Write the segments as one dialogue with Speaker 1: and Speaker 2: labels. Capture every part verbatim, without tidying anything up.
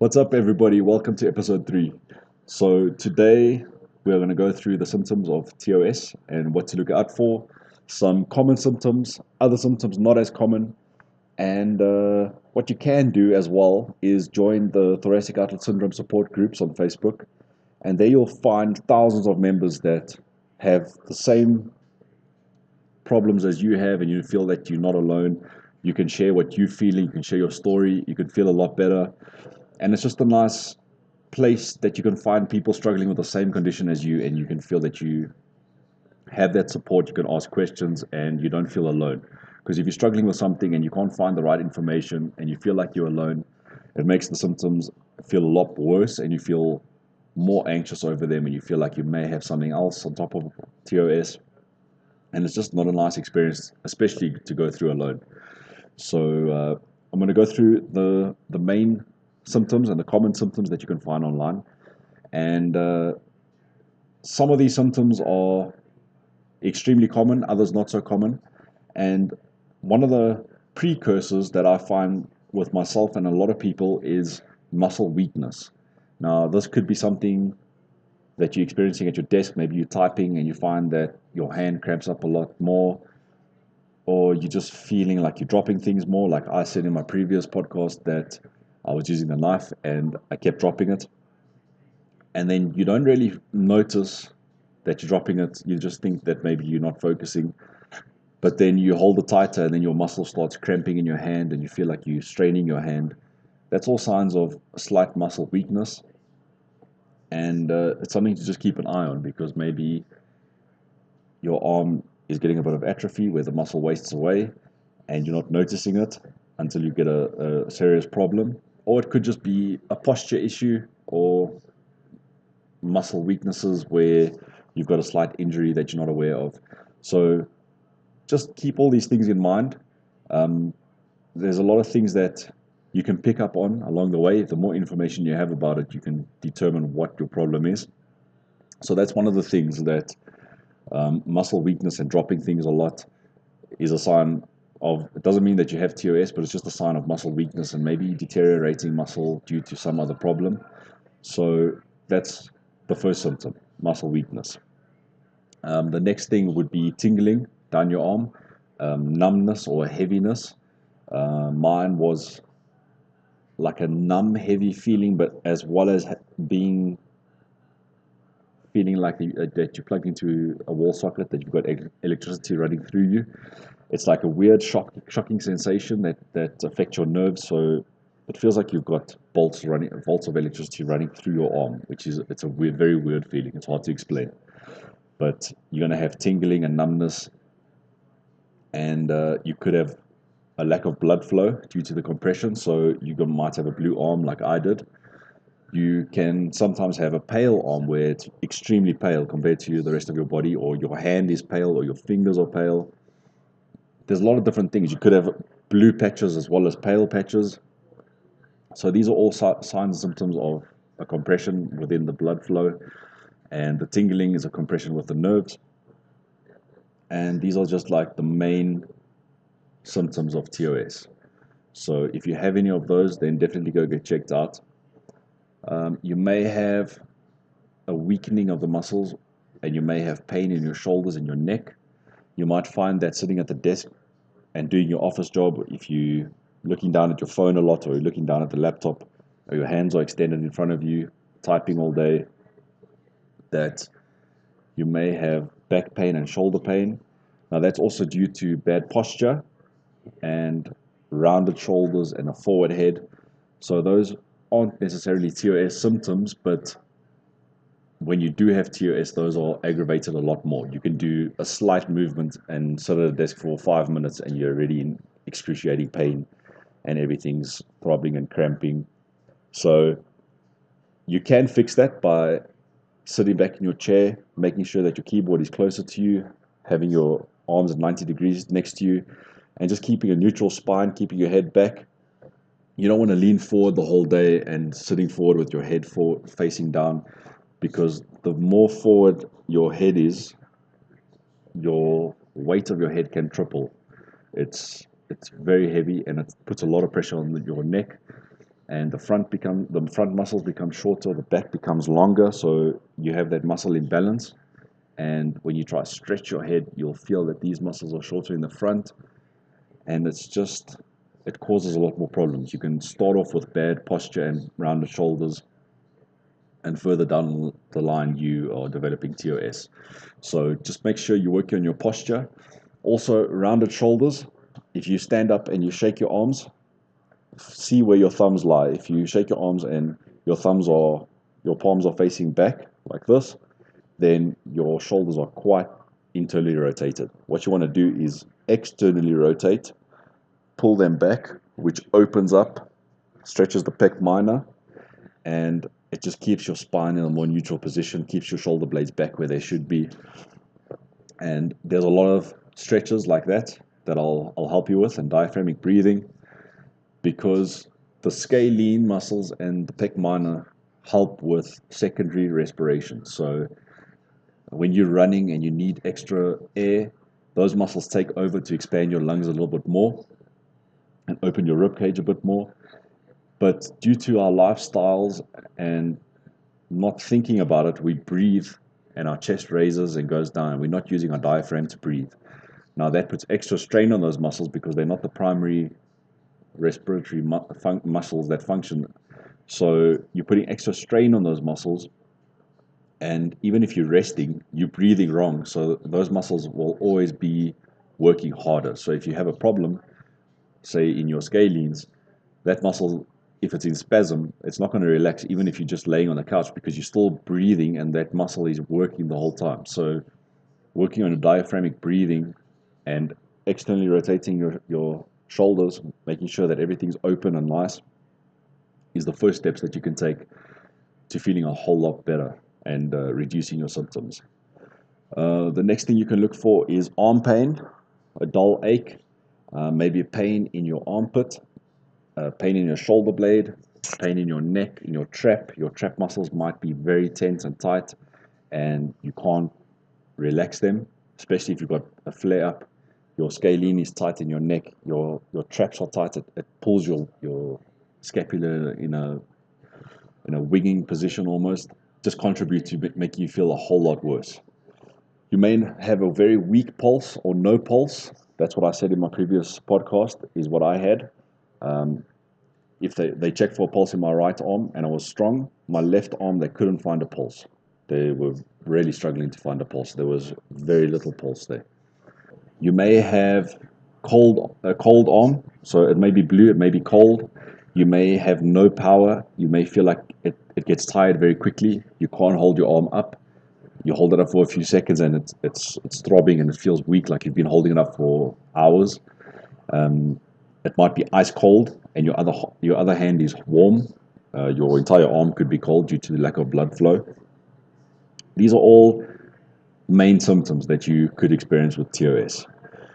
Speaker 1: What's up, everybody? Welcome to episode three. So, today we're going to go through the symptoms of T O S and what to look out for, some common symptoms, other symptoms not as common, and uh, what you can do as well is join the Thoracic Outlet Syndrome support groups on Facebook, and there you'll find thousands of members that have the same problems as you have, and you feel that you're not alone. You can share what you're feeling, you can share your story, you can feel a lot better. And it's just a nice place that you can find people struggling with the same condition as you, and you can feel that you have that support. You can ask questions and you don't feel alone. Because if you're struggling with something and you can't find the right information and you feel like you're alone, it makes the symptoms feel a lot worse, and you feel more anxious over them, and you feel like you may have something else on top of T O S. And it's just not a nice experience, especially to go through alone. So uh, I'm going to go through the the main symptoms and the common symptoms that you can find online. And uh, some of these symptoms are extremely common, others not so common. And one of the precursors that I find with myself and a lot of people is muscle weakness. Now, this could be something that you're experiencing at your desk. Maybe you're typing and you find that your hand cramps up a lot more, or you're just feeling like you're dropping things more. Like I said in my previous podcast, that I was using the knife and I kept dropping it. And then you don't really notice that you're dropping it. You just think that maybe you're not focusing. But then you hold it tighter, and then your muscle starts cramping in your hand and you feel like you're straining your hand. That's all signs of a slight muscle weakness. And uh, it's something to just keep an eye on, because maybe your arm is getting a bit of atrophy where the muscle wastes away and you're not noticing it until you get a, a serious problem. Or it could just be a posture issue, or muscle weaknesses where you've got a slight injury that you're not aware of. So just keep all these things in mind. Um, there's a lot of things that you can pick up on along the way. The more information you have about it, you can determine what your problem is. So that's one of the things that um, muscle weakness and dropping things a lot is a sign of. It doesn't mean that you have T O S, but it's just a sign of muscle weakness and maybe deteriorating muscle due to some other problem. So that's the first symptom, muscle weakness. Um, the next thing would be tingling down your arm, um, numbness or heaviness. Uh, mine was like a numb, heavy feeling, but as well as being feeling like uh, that you're plugged into a wall socket, that you've got electricity running through you. It's like a weird, shock, shocking sensation that that affects your nerves. So it feels like you've got bolts running, volts of electricity running through your arm, which is it's a weird, very weird feeling. It's hard to explain, but you're gonna have tingling and numbness, and uh, you could have a lack of blood flow due to the compression. So you might have a blue arm like I did. You can sometimes have a pale arm where it's extremely pale compared to the rest of your body, or your hand is pale, or your fingers are pale. There's a lot of different things. You could have blue patches as well as pale patches. So these are all signs and symptoms of a compression within the blood flow, and the tingling is a compression with the nerves. And these are just like the main symptoms of T O S. So if you have any of those, then definitely go get checked out. Um, you may have a weakening of the muscles, and you may have pain in your shoulders and your neck. You might find that sitting at the desk and doing your office job, if you're looking down at your phone a lot, or you're looking down at the laptop, or your hands are extended in front of you, typing all day, that you may have back pain and shoulder pain. Now that's also due to bad posture and rounded shoulders and a forward head. So those aren't necessarily T O S symptoms, but when you do have T O S, those are aggravated a lot more. You can do a slight movement and sit at a desk for five minutes and you're already in excruciating pain and everything's throbbing and cramping. So you can fix that by sitting back in your chair, making sure that your keyboard is closer to you, having your arms at ninety degrees next to you, and just keeping a neutral spine, keeping your head back. You don't want to lean forward the whole day and sitting forward with your head forward, facing down, because the more forward your head is, your weight of your head can triple. It's it's very heavy, and it puts a lot of pressure on your neck, and the front become the front muscles become shorter, the back becomes longer, so you have that muscle imbalance. And when you try to stretch your head, you'll feel that these muscles are shorter in the front, and it's just it causes a lot more problems. You can start off with bad posture and rounded shoulders, and further down the line you are developing T O S. So just make sure you work on your posture. Also, rounded shoulders. If you stand up and you shake your arms, see where your thumbs lie. If you shake your arms and your thumbs are, your palms are facing back like this, then your shoulders are quite internally rotated. What you want to do is externally rotate, pull them back, which opens up, stretches the pec minor, and it just keeps your spine in a more neutral position, keeps your shoulder blades back where they should be. And there's a lot of stretches like that that I'll, I'll help you with, and diaphragmic breathing, because the scalene muscles and the pec minor help with secondary respiration. So when you're running and you need extra air, those muscles take over to expand your lungs a little bit more and open your rib cage a bit more. But due to our lifestyles and not thinking about it, we breathe and our chest raises and goes down. We're not using our diaphragm to breathe. Now that puts extra strain on those muscles because they're not the primary respiratory mu muscles that function. So you're putting extra strain on those muscles, and even if you're resting, you're breathing wrong. So those muscles will always be working harder. So if you have a problem, say in your scalenes, that muscle, if it's in spasm, it's not going to relax even if you're just laying on the couch, because you're still breathing and that muscle is working the whole time. So working on a diaphragmic breathing and externally rotating your, your shoulders, making sure that everything's open and nice, is the first steps that you can take to feeling a whole lot better and uh, reducing your symptoms. Uh, the next thing you can look for is arm pain, a dull ache, uh, maybe a pain in your armpit, uh, pain in your shoulder blade, pain in your neck, in your trap. Your trap muscles might be very tense and tight, and you can't relax them, especially if you've got a flare up. Your scalene is tight in your neck, your your traps are tight, it, it pulls your, your scapula in a in a winging position almost, just contribute to making you feel a whole lot worse. You may have a very weak pulse or no pulse. That's what I said in my previous podcast, is what I had. Um, if they, they checked for a pulse in my right arm and I was strong, my left arm, they couldn't find a pulse. They were really struggling to find a pulse. There was very little pulse there. You may have cold a cold arm, so it may be blue, it may be cold. You may have no power. You may feel like it, it gets tired very quickly. You can't hold your arm up. You hold it up for a few seconds and it's it's it's throbbing and it feels weak, like you've been holding it up for hours. Um, it might be ice cold, and your other your other hand is warm. Uh, your entire arm could be cold due to the lack of blood flow. These are all main symptoms that you could experience with T O S.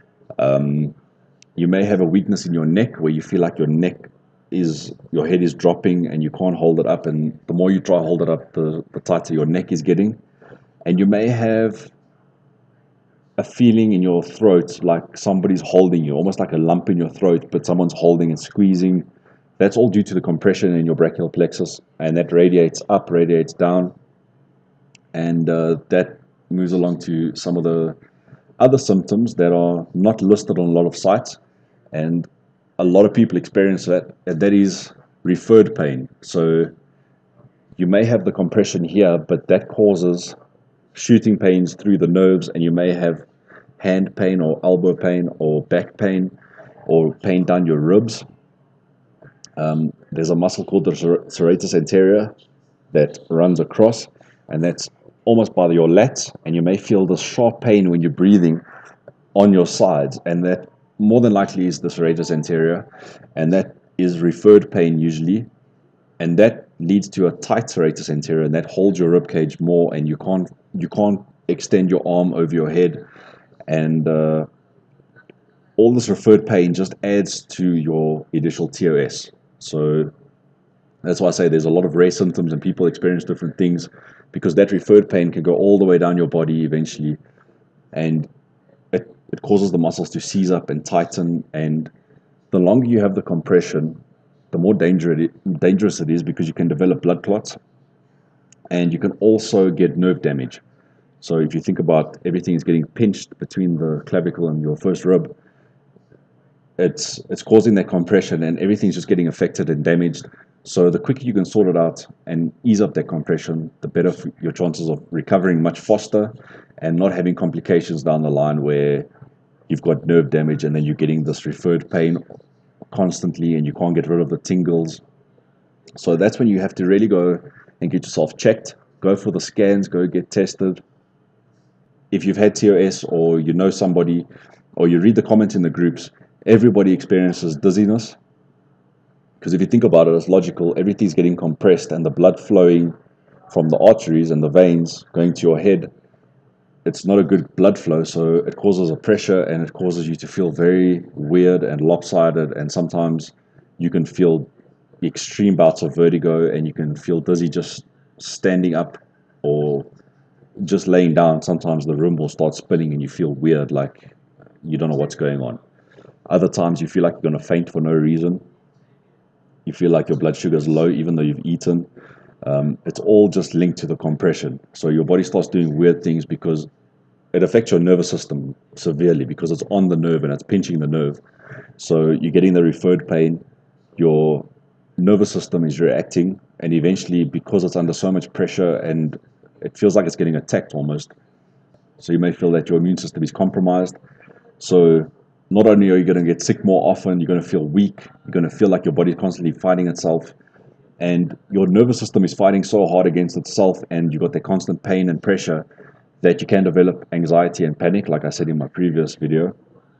Speaker 1: Um, you may have a weakness in your neck, where you feel like your neck is, your head is dropping and you can't hold it up, and the more you try to hold it up, the, the tighter your neck is getting. And you may have a feeling in your throat like somebody's holding you, almost like a lump in your throat, but someone's holding and squeezing. That's all due to the compression in your brachial plexus, and that radiates up, radiates down, and uh, that moves along to some of the other symptoms that are not listed on a lot of sites, and a lot of people experience that, and that is referred pain. So you may have the compression here, but that causes shooting pains through the nerves, and you may have hand pain or elbow pain or back pain or pain down your ribs. Um, there's a muscle called the serratus anterior that runs across, and that's almost by your lats, and you may feel this sharp pain when you're breathing on your sides, and that more than likely is the serratus anterior, and that is referred pain usually, and that leads to a tight serratus anterior, and that holds your rib cage more, and you can't you can't extend your arm over your head, and uh, all this referred pain just adds to your initial T O S. So that's why I say there's a lot of rare symptoms, and people experience different things, because that referred pain can go all the way down your body eventually, and it, it causes the muscles to seize up and tighten, and the longer you have the compression, the more dangerous it, dangerous it is, because you can develop blood clots, and you can also get nerve damage. So if you think about everything is getting pinched between the clavicle and your first rib, it's it's causing that compression, and everything's just getting affected and damaged. So the quicker you can sort it out and ease up that compression, the better your chances of recovering much faster and not having complications down the line where you've got nerve damage and then you're getting this referred pain constantly and you can't get rid of the tingles. So that's when you have to really go and get yourself checked, go for the scans, go get tested. If you've had T O S, or you know somebody, or you read the comments in the groups, everybody experiences dizziness. Because if you think about it, it's logical. Everything's getting compressed, and the blood flowing from the arteries and the veins going to your head, it's not a good blood flow, so it causes a pressure, and it causes you to feel very weird and lopsided, and sometimes you can feel extreme bouts of vertigo, and you can feel dizzy just standing up or just laying down. Sometimes the room will start spinning and you feel weird, like you don't know what's going on. Other times you feel like you're going to faint for no reason. You feel like your blood sugar is low even though you've eaten. Um, it's all just linked to the compression. So your body starts doing weird things because it affects your nervous system severely, because it's on the nerve and it's pinching the nerve. So you're getting the referred pain, your nervous system is reacting, and eventually, because it's under so much pressure and it feels like it's getting attacked almost, so you may feel that your immune system is compromised. So not only are you going to get sick more often, you're going to feel weak, you're going to feel like your body is constantly fighting itself, and your nervous system is fighting so hard against itself, and you've got that constant pain and pressure that you can develop anxiety and panic, like I said in my previous video.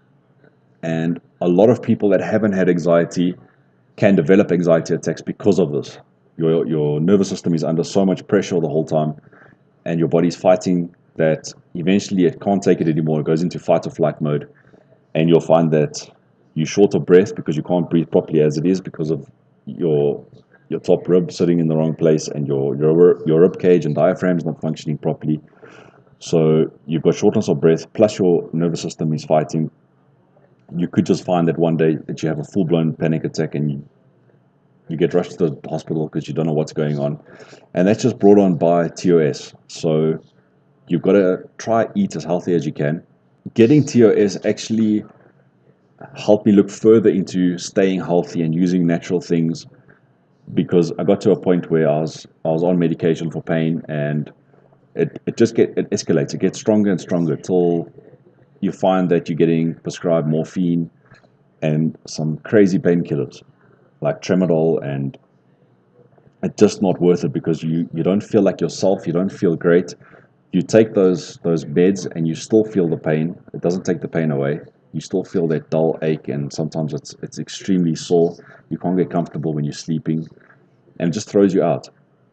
Speaker 1: And a lot of people that haven't had anxiety can develop anxiety attacks because of this. Your, your nervous system is under so much pressure the whole time, and your body's fighting that eventually it can't take it anymore. It goes into fight or flight mode, and you'll find that you're short of breath because you can't breathe properly as it is, because of your your top rib sitting in the wrong place, and your your, your rib cage and diaphragm is not functioning properly. So you've got shortness of breath, plus your nervous system is fighting. You could just find that one day that you have a full-blown panic attack, and you, you get rushed to the hospital because you don't know what's going on. And that's just brought on by T O S. So you've got to try eat as healthy as you can. Getting T O S actually helped me look further into staying healthy and using natural things, because I got to a point where I was I was on medication for pain, and it, it just get it escalates. It gets stronger and stronger till you find that you're getting prescribed morphine and some crazy painkillers like Tramadol, and it's just not worth it, because you, you don't feel like yourself, you don't feel great. You take those those meds and you still feel the pain. It doesn't take the pain away. You still feel that dull ache, and sometimes it's it's extremely sore. You can't get comfortable when you're sleeping, and it just throws you out.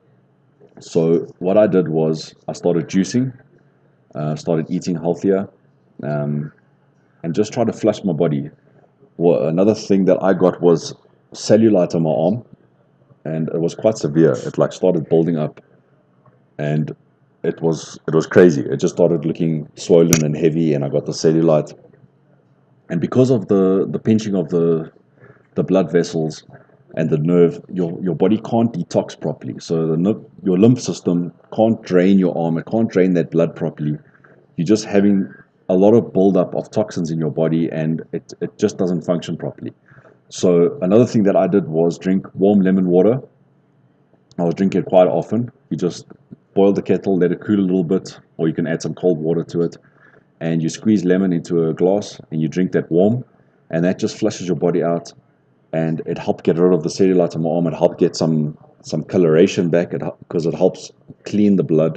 Speaker 1: So what I did was I started juicing, uh, started eating healthier, um, and just try to flush my body. Well, another thing that I got was cellulite on my arm, and it was quite severe. It like started building up, and it was it was crazy. It just started looking swollen and heavy, and I got the cellulite. And because of the the pinching of the the blood vessels and the nerve, your your body can't detox properly. So the your lymph system can't drain your arm. It can't drain that blood properly. You're just having a lot of buildup of toxins in your body, and it, it just doesn't function properly. So another thing that I did was drink warm lemon water. I was drinking it quite often. You just boil the kettle, let it cool a little bit, or you can add some cold water to it, and you squeeze lemon into a glass and you drink that warm, and that just flushes your body out, and it helped get rid of the cellulite on my arm. It helped get some some coloration back, because it, it helps clean the blood,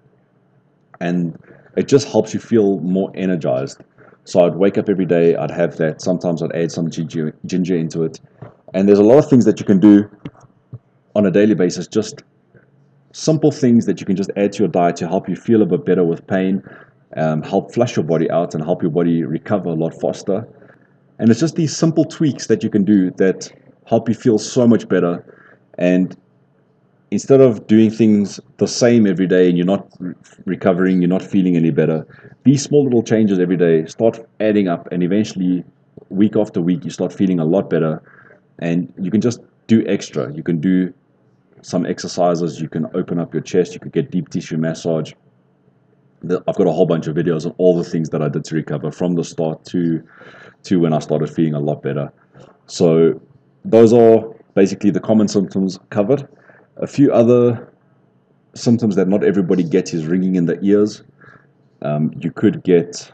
Speaker 1: and it just helps you feel more energized. So I'd wake up every day, I'd have that. Sometimes I'd add some ginger, ginger into it. And there's a lot of things that you can do on a daily basis, just simple things that you can just add to your diet to help you feel a bit better with pain, um, help flush your body out, and help your body recover a lot faster. And it's just these simple tweaks that you can do that help you feel so much better. And instead of doing things the same every day and you're not re- recovering, you're not feeling any better, these small little changes every day start adding up, and eventually, week after week, you start feeling a lot better, and you can just do extra. You can do some exercises. You can open up your chest. You could get deep tissue massage. I've got a whole bunch of videos on all the things that I did to recover from the start to to when I started feeling a lot better. So those are basically the common symptoms covered. A few other symptoms that not everybody gets is ringing in the ears. Um, you could get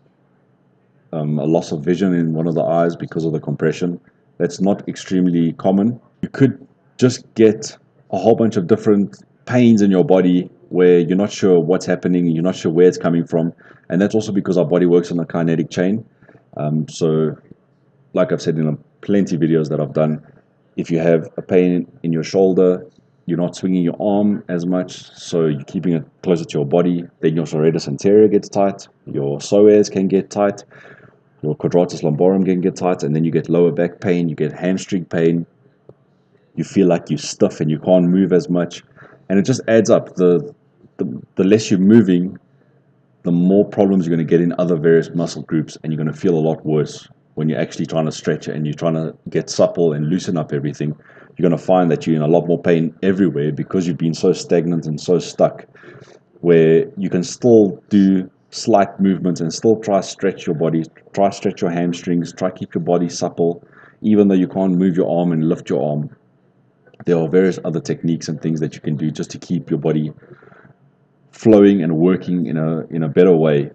Speaker 1: um, a loss of vision in one of the eyes because of the compression. That's not extremely common. You could just get a whole bunch of different pains in your body where you're not sure what's happening, you're not sure where it's coming from, and that's also because our body works on a kinetic chain. Um, so, like I've said in a plenty of videos that I've done, if you have a pain in your shoulder, you're not swinging your arm as much, so you're keeping it closer to your body, then your serratus anterior gets tight, your psoas can get tight, your quadratus lumborum can get tight, and then you get lower back pain, you get hamstring pain, you feel like you're stiff and you can't move as much, and it just adds up. The, the, the less you're moving, the more problems you're going to get in other various muscle groups, and you're going to feel a lot worse when you're actually trying to stretch it and you're trying to get supple and loosen up everything. You're going to find that you're in a lot more pain everywhere because you've been so stagnant and so stuck, where you can still do slight movements and still try to stretch your body, try to stretch your hamstrings, try to keep your body supple, even though you can't move your arm and lift your arm. There are various other techniques and things that you can do just to keep your body flowing and working in a in a better way.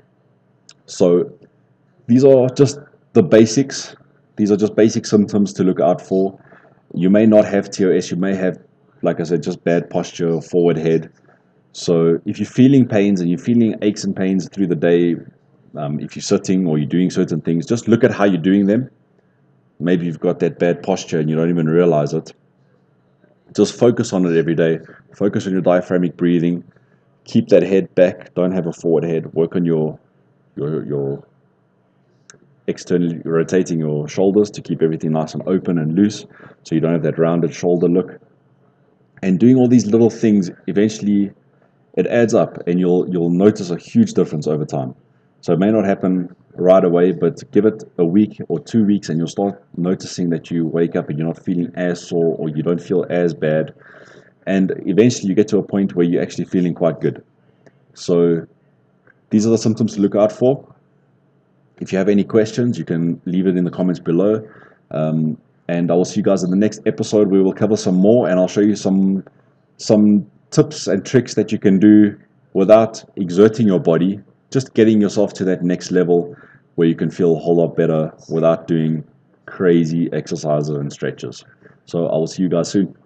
Speaker 1: So these are just the basics. These are just basic symptoms to look out for. You may not have T O S, you may have, like I said, just bad posture, forward head. So if you're feeling pains and you're feeling aches and pains through the day, um, if you're sitting or you're doing certain things, just look at how you're doing them. Maybe you've got that bad posture and you don't even realize it. Just focus on it every day. Focus on your diaphragmatic breathing. Keep that head back. Don't have a forward head. Work on your your your externally rotating your shoulders to keep everything nice and open and loose, so you don't have that rounded shoulder look. And doing all these little things, eventually it adds up, and you'll you'll notice a huge difference over time. So it may not happen right away, but give it a week or two weeks and you'll start noticing that you wake up and you're not feeling as sore or you don't feel as bad. And eventually you get to a point where you're actually feeling quite good. So these are the symptoms to look out for. If you have any questions, you can leave it in the comments below. Um, and I will see you guys in the next episode where we'll cover some more, and I'll show you some some tips and tricks that you can do without exerting your body, just getting yourself to that next level where you can feel a whole lot better without doing crazy exercises and stretches. So I will see you guys soon.